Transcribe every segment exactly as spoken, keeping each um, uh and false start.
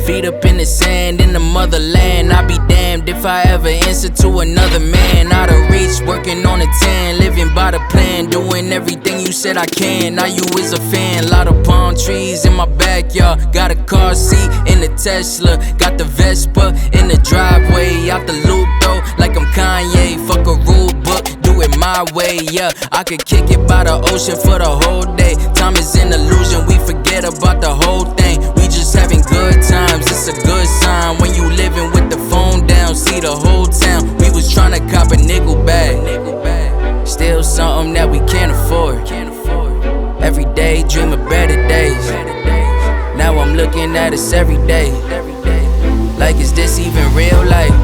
Feet up in the sand in the motherland. I'll be damned if I ever answer to another man. Out of reach, working on a tan, living by the plan, doing everything you said I can. Now you is a fan. Lot of palm trees in my backyard. Got a car seat in the Tesla. Got the Vespa in the driveway. Out the loop though, like I'm Kanye. Fuck a rule book, do it my way. Yeah, I could kick it by the ocean for the whole day. Time is an illusion, we forget about the whole thing. We just having good times, it's a good sign. When you living with the phone down, see the whole town. We was tryna cop a nickel bag. Still something that we can't afford. Every day dream of better days. Now I'm looking at us every day. Like, is this even real life?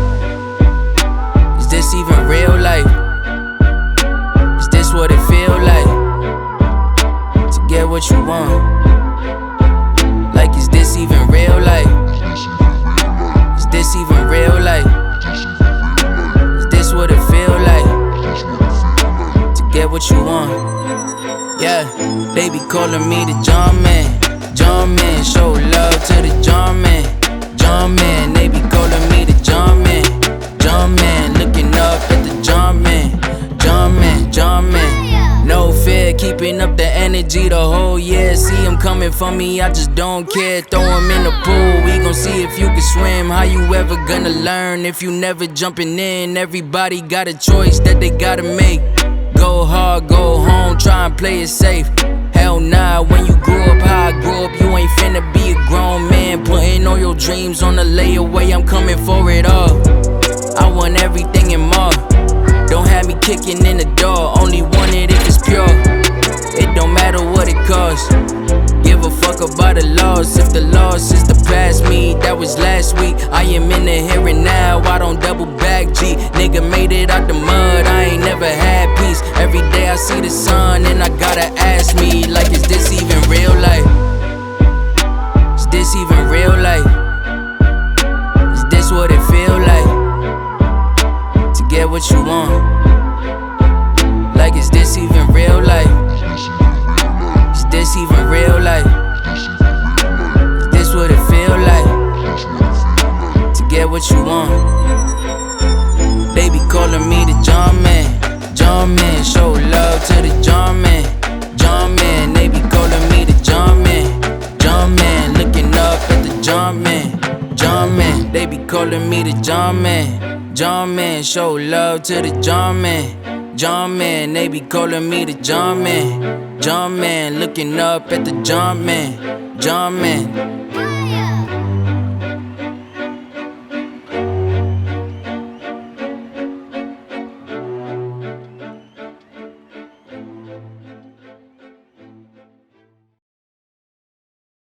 Is this even real life? Is this what it feel like to get what you want? Like, is this even real life? Is this even real life? Is this what it feel like to get what you want? Yeah, they be calling me the John Man, John Man. Show love to the John Man, John Man. They be calling me the John Man, John Man. Looking up at the John Man, John Man, John Man. No fear, keeping up the energy the whole year. See him coming for me, I just don't care. Throw him in the pool, we gon' see if you can swim. How you ever gonna learn if you never jumping in? Everybody got a choice that they gotta make. Go hard, go home, try and play it safe. Hell nah, when you grew up how I grew up, you ain't finna be a grown man. Putting all your dreams on the layaway, I'm coming for it all. I want everything and more. Don't have me kicking in the door, only want it if it's pure. It don't matter what it costs, give a fuck about the loss. If the loss is the past me, that was last week. I am in the here and now, I don't double back G. Nigga made it out the mud, I ain't never had peace. Every day I see the sun and I gotta ask me, like, is this even real life? Is this even real life? Is this what it feel like to get what you want? Like, is this even real life? Is this even real life? Is this what it feel like to get what you want? They be calling me the John Man, John Man. Show love to the John Man, John Man. They be calling me the John Man, John Man. Looking up at the John Man, John Man. They be calling me the John Man, John Man. Show love to the John Man, John Man. They be calling me the John Man, John Man. Looking up at the John Man, John Man.